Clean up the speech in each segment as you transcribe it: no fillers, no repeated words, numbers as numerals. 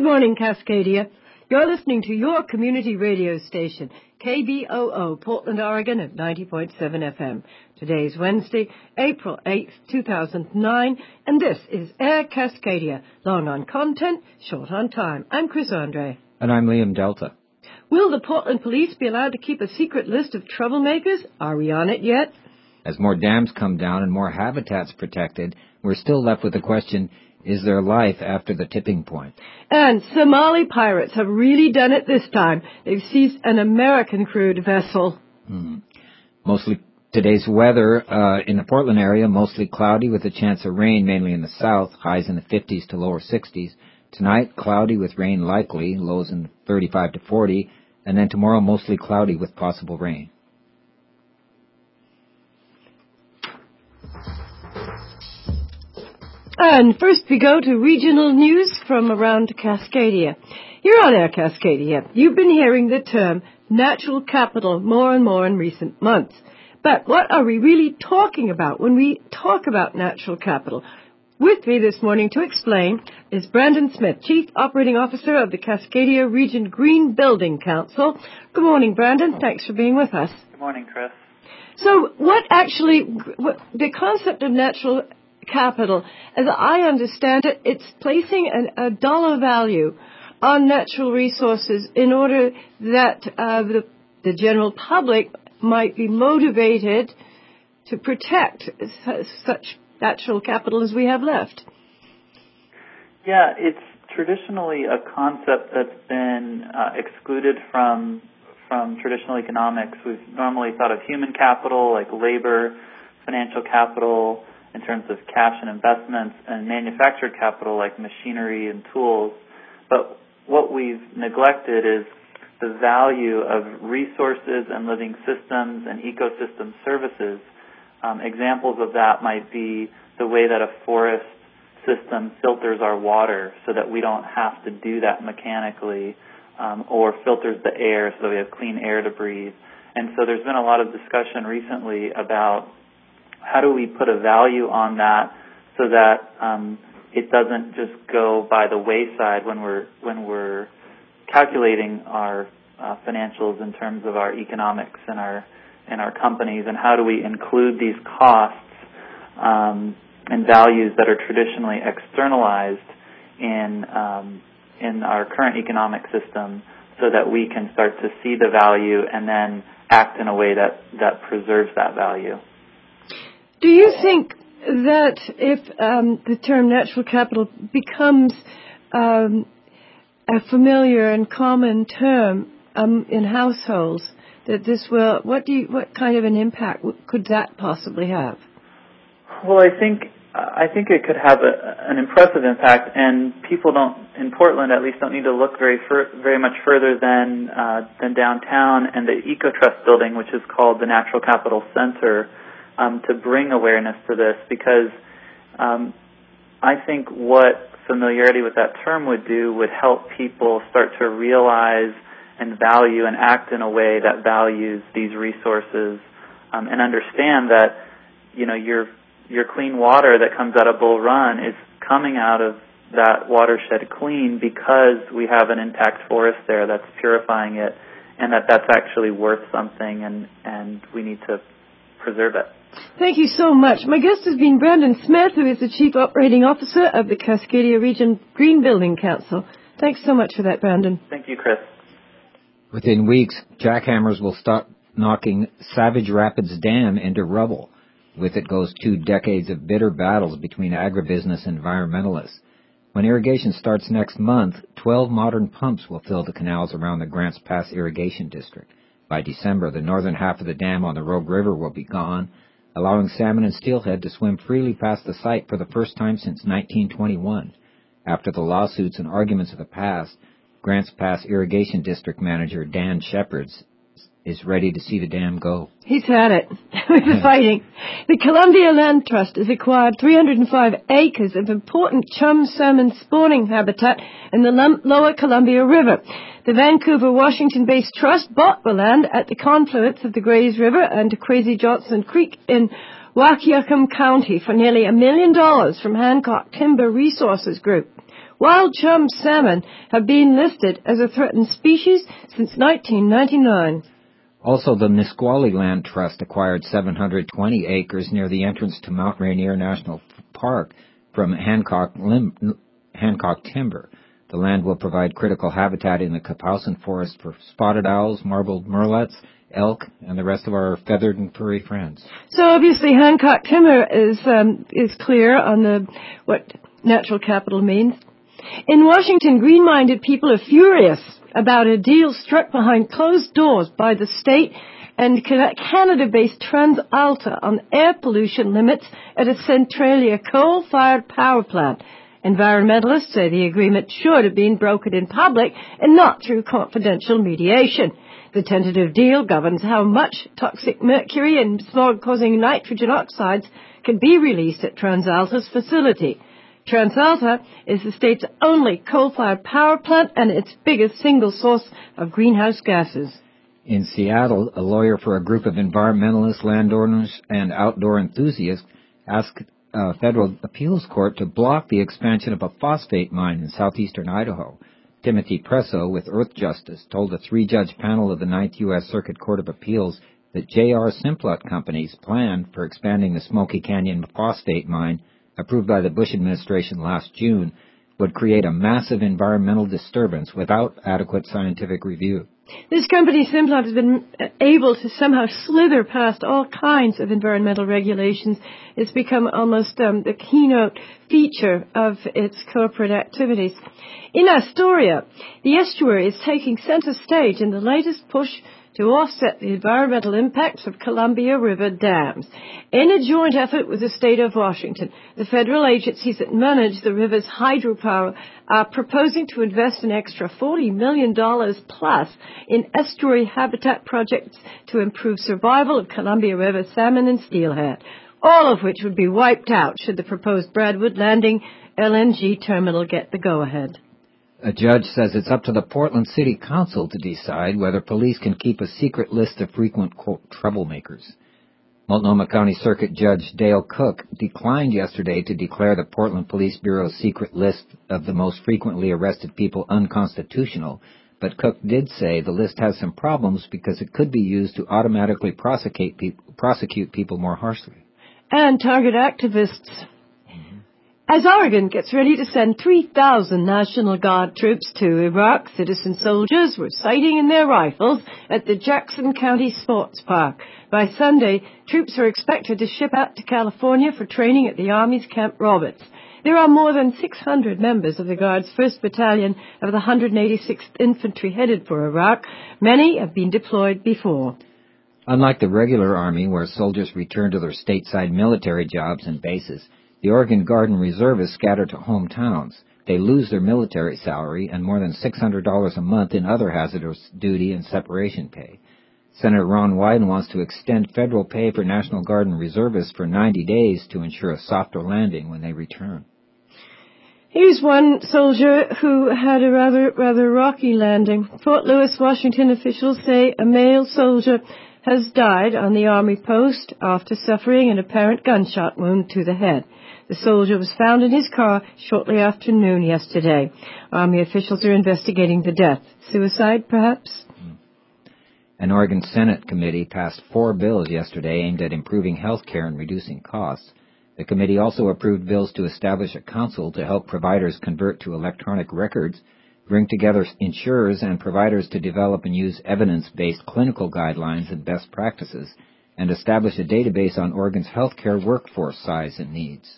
morning, Cascadia. You're listening to your community radio station, KBOO, Portland, Oregon, at 90.7 FM. Today is Wednesday, April 8th, 2009, and this is Air Cascadia, long on content, short on time. I'm Chris Andre. And I'm Liam Delta. Will the Portland police be allowed to keep a secret list of troublemakers? Are we on it yet? As more dams come down and more habitats protected, we're still left with the question, is there life after the tipping point? And Somali pirates have really done it this time. They've seized an American-crewed vessel. Mostly today's weather in the Portland area, mostly cloudy with a chance of rain, mainly in the south, highs in the 50s to lower 60s. Tonight, cloudy with rain likely, lows in 35 to 40. And then tomorrow, mostly cloudy with possible rain. And first we go to regional news from around Cascadia. Here on Air Cascadia, you've been hearing the term natural capital more and more in recent months. But what are we really talking about when we talk about natural capital? With me this morning to explain is Brandon Smith, Chief Operating Officer of the Cascadia Region Green Building Council. Good morning, Brandon. Thanks for being with us. Good morning, Chris. So the concept of natural capital, as I understand it, it's placing a dollar value on natural resources in order that the general public might be motivated to protect such natural capital as we have left. Yeah, it's traditionally a concept that's been excluded from traditional economics. We've normally thought of human capital like labor, financial capital, in terms of cash and investments, and manufactured capital like machinery and tools. But what we've neglected is the value of resources and living systems and ecosystem services. Examples of that might be the way that a forest system filters our water so that we don't have to do that mechanically, or filters the air so that we have clean air to breathe. And so there's been a lot of discussion recently about how do we put a value on that so that it doesn't just go by the wayside when we're calculating our financials in terms of our economics and our companies, and how do we include these costs and values that are traditionally externalized in our current economic system so that we can start to see the value and then act in a way that preserves that value. Do you think that if the term natural capital becomes a familiar and common term in households, that this will, what kind of an impact could that possibly have? Well, I think it could have an impressive impact, and people in Portland at least don't need to look very much further than downtown and the EcoTrust building, which is called the Natural Capital Center, to bring awareness to this, because I think what familiarity with that term would do would help people start to realize and value and act in a way that values these resources, and understand that, you know, your clean water that comes out of Bull Run is coming out of that watershed clean because we have an intact forest there that's purifying it, and that's actually worth something, and we need to preserve it. Thank you so much. My guest has been Brandon Smith, who is the Chief Operating Officer of the Cascadia Region Green Building Council. Thanks so much for that, Brandon. Thank you, Chris. Within weeks, jackhammers will start knocking Savage Rapids Dam into rubble. With it goes 2 decades of bitter battles between agribusiness and environmentalists. When irrigation starts next month, 12 modern pumps will fill the canals around the Grants Pass Irrigation District. By December, the northern half of the dam on the Rogue River will be gone, allowing salmon and steelhead to swim freely past the site for the first time since 1921. After the lawsuits and arguments of the past, Grants Pass Irrigation District Manager Dan Shepherds is ready to see the dam go. He's had it with the fighting. The Columbia Land Trust has acquired 305 acres of important chum salmon spawning habitat in the Lower Columbia River. The Vancouver, Washington-based trust bought the land at the confluence of the Grays River and Crazy Johnson Creek in Wahkiakum County for nearly $1 million from Hancock Timber Resources Group. Wild chum salmon have been listed as a threatened species since 1999. Also, the Nisqually Land Trust acquired 720 acres near the entrance to Mount Rainier National Park from Hancock Timber. The land will provide critical habitat in the Kapowsin Forest for spotted owls, marbled murrelets, elk, and the rest of our feathered and furry friends. So obviously Hancock Timber is clear on what natural capital means. In Washington, green-minded people are furious about a deal struck behind closed doors by the state and Canada-based TransAlta on air pollution limits at a Centralia coal-fired power plant. Environmentalists say the agreement should have been brokered in public and not through confidential mediation. The tentative deal governs how much toxic mercury and smog-causing nitrogen oxides can be released at TransAlta's facility. TransAlta is the state's only coal-fired power plant and its biggest single source of greenhouse gases. In Seattle, a lawyer for a group of environmentalists, landowners, and outdoor enthusiasts asked a federal appeals court to block the expansion of a phosphate mine in southeastern Idaho. Timothy Presso with Earth Justice told a three-judge panel of the Ninth U.S. Circuit Court of Appeals that J.R. Simplot Company's plan for expanding the Smoky Canyon phosphate mine, approved by the Bush administration last June, would create a massive environmental disturbance without adequate scientific review. This company, Simplot, has been able to somehow slither past all kinds of environmental regulations. It's become almost the keynote feature of its corporate activities. In Astoria, the estuary is taking center stage in the latest push to offset the environmental impacts of Columbia River dams. In a joint effort with the state of Washington, the federal agencies that manage the river's hydropower are proposing to invest an extra $40 million plus in estuary habitat projects to improve survival of Columbia River salmon and steelhead, all of which would be wiped out should the proposed Bradwood Landing LNG terminal get the go-ahead. A judge says it's up to the Portland City Council to decide whether police can keep a secret list of frequent, quote, troublemakers. Multnomah County Circuit Judge Dale Cook declined yesterday to declare the Portland Police Bureau's secret list of the most frequently arrested people unconstitutional, but Cook did say the list has some problems because it could be used to automatically prosecute people more harshly. And target activists. As Oregon gets ready to send 3,000 National Guard troops to Iraq, citizen soldiers were sighting in their rifles at the Jackson County Sports Park. By Sunday, troops are expected to ship out to California for training at the Army's Camp Roberts. There are more than 600 members of the Guard's 1st Battalion of the 186th Infantry headed for Iraq. Many have been deployed before. Unlike the regular Army, where soldiers return to their stateside military jobs and bases, the Oregon Guard and Reservists scatter to hometowns. They lose their military salary and more than $600 a month in other hazardous duty and separation pay. Senator Ron Wyden wants to extend federal pay for National Guard and Reservists for 90 days to ensure a softer landing when they return. Here's one soldier who had a rather rocky landing. Fort Lewis, Washington officials say a male soldier has died on the Army post after suffering an apparent gunshot wound to the head. The soldier was found in his car shortly after noon yesterday. Army officials are investigating the death. Suicide, perhaps? An Oregon Senate committee passed 4 bills yesterday aimed at improving health care and reducing costs. The committee also approved bills to establish a council to help providers convert to electronic records, bring together insurers and providers to develop and use evidence-based clinical guidelines and best practices, and establish a database on Oregon's healthcare workforce size and needs.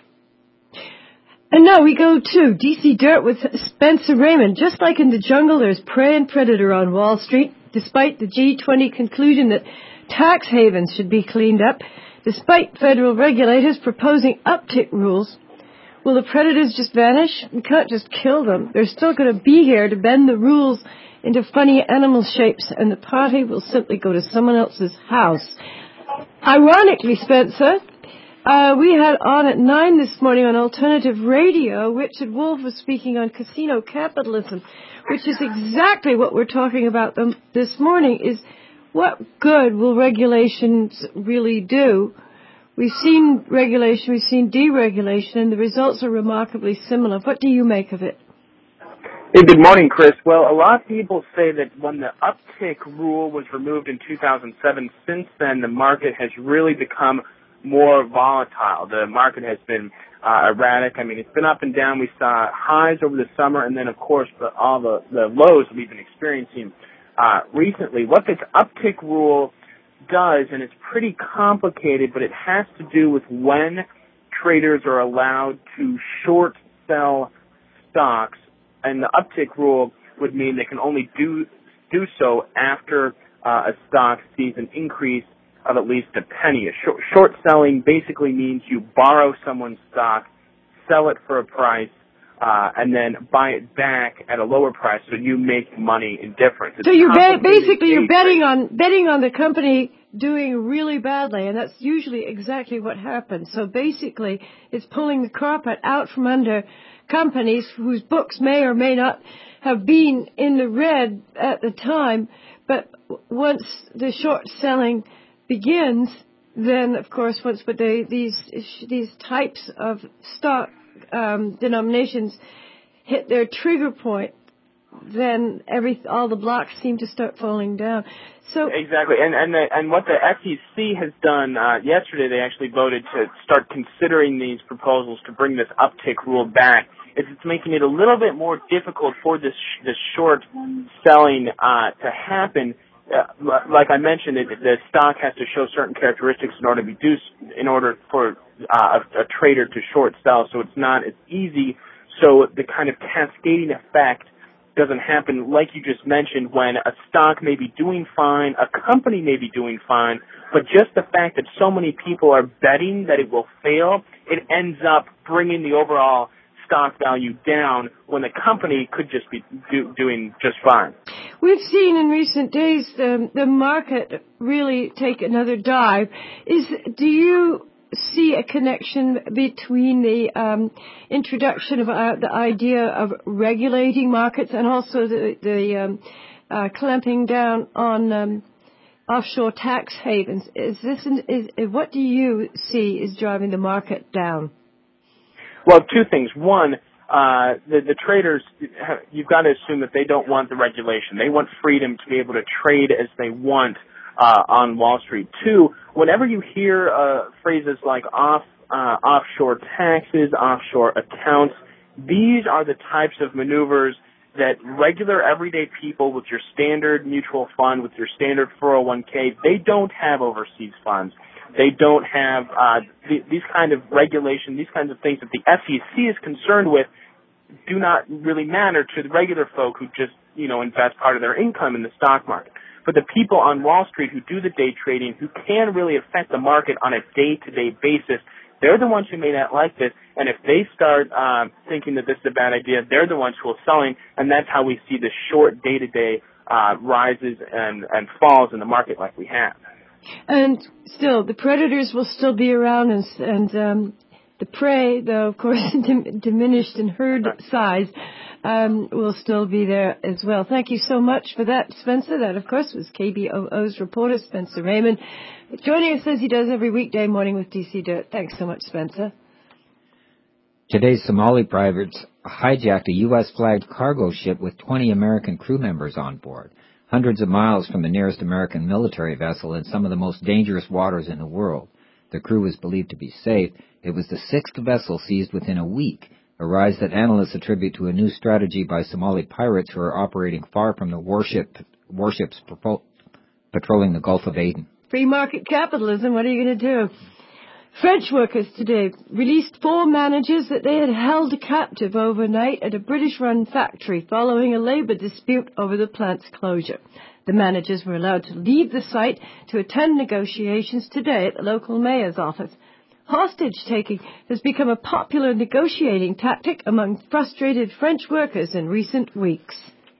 And now we go to D.C. Dirt with Spencer Raymond. Just like in the jungle, there's prey and predator on Wall Street. Despite the G20 conclusion that tax havens should be cleaned up, despite federal regulators proposing uptick rules, will the predators just vanish? We can't just kill them. They're still going to be here to bend the rules into funny animal shapes, and the party will simply go to someone else's house. Ironically, Spencer, we had on at 9 this morning on Alternative Radio, Richard Wolff was speaking on casino capitalism, which is exactly what we're talking about this morning, is what good will regulations really do We've seen regulation, we've seen deregulation, and the results are remarkably similar. What do you make of it? Hey, good morning, Chris. Well, a lot of people say that when the uptick rule was removed in 2007, since then the market has really become more volatile. The market has been erratic. I mean, it's been up and down. We saw highs over the summer, and then, of course, all the lows we've been experiencing recently. What this uptick rule does, and it's pretty complicated, but it has to do with when traders are allowed to short sell stocks. And the uptick rule would mean they can only do so after a stock sees an increase of at least a penny. Short selling basically means you borrow someone's stock, sell it for a price, and then buy it back at a lower price, so you make money in difference. So you're betting on the company doing really badly, and that's usually exactly what happens. So basically, it's pulling the carpet out from under companies whose books may or may not have been in the red at the time, but once the short selling begins, then of course these types of stock denominations hit their trigger point, then all the blocks seem to start falling down. So exactly, and what the SEC has done yesterday, they actually voted to start considering these proposals to bring this uptick rule back. It's making it a little bit more difficult for this short selling to happen. Like I mentioned, the stock has to show certain characteristics in order for a trader to short sell. So it's not as easy. So the kind of cascading effect doesn't happen, like you just mentioned, when a stock may be doing fine, a company may be doing fine, but just the fact that so many people are betting that it will fail, it ends up bringing the overall stock value down when the company could just be doing just fine. We've seen in recent days the market really take another dive. Do you see a connection between the introduction of the idea of regulating markets and also the clamping down on offshore tax havens? What do you see is driving the market down? Well, two things. One, the traders, you've got to assume that they don't want the regulation. They want freedom to be able to trade as they want on Wall Street. Two, whenever you hear phrases like offshore taxes, offshore accounts, these are the types of maneuvers that regular everyday people with your standard mutual fund, with your standard 401k, they don't have overseas funds. They don't have these kind of regulation, these kinds of things that the SEC is concerned with do not really matter to the regular folk who just, invest part of their income in the stock market. But the people on Wall Street who do the day trading, who can really affect the market on a day-to-day basis, they're the ones who may not like this. And if they start thinking that this is a bad idea, they're the ones who are selling, and that's how we see the short day-to-day rises and falls in the market like we have. And still, the predators will still be around, and the prey, though, of course, diminished in herd size, will still be there as well. Thank you so much for that, Spencer. That, of course, was KBOO's reporter, Spencer Raymond, joining us as he does every weekday morning with DC Dirt. Thanks so much, Spencer. Today, Somali pirates hijacked a U.S.-flagged cargo ship with 20 American crew members on board, hundreds of miles from the nearest American military vessel in some of the most dangerous waters in the world. The crew was believed to be safe. It was the sixth vessel seized within a week, a rise that analysts attribute to a new strategy by Somali pirates who are operating far from the warships patrolling the Gulf of Aden. Free market capitalism, what are you going to do? French workers today released 4 managers that they had held captive overnight at a British-run factory following a labour dispute over the plant's closure. The managers were allowed to leave the site to attend negotiations today at the local mayor's office. Hostage-taking has become a popular negotiating tactic among frustrated French workers in recent weeks.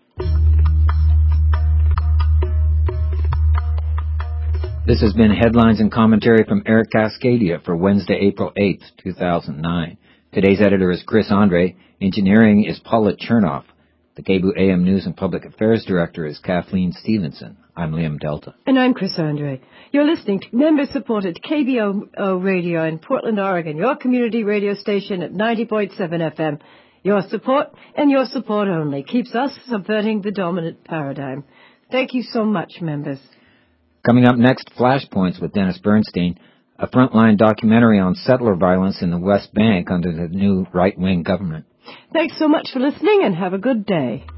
This has been headlines and commentary from Eric Cascadia for Wednesday, April 8th, 2009. Today's editor is Chris Andre. Engineering is Paula Chernoff. The KBOO AM News and Public Affairs Director is Kathleen Stevenson. I'm Liam Delta. And I'm Chris Andre. You're listening to member-supported KBOO Radio in Portland, Oregon, your community radio station at 90.7 FM. Your support and your support only keeps us subverting the dominant paradigm. Thank you so much, members. Coming up next, Flashpoints with Dennis Bernstein, a frontline documentary on settler violence in the West Bank under the new right-wing government. Thanks so much for listening and have a good day.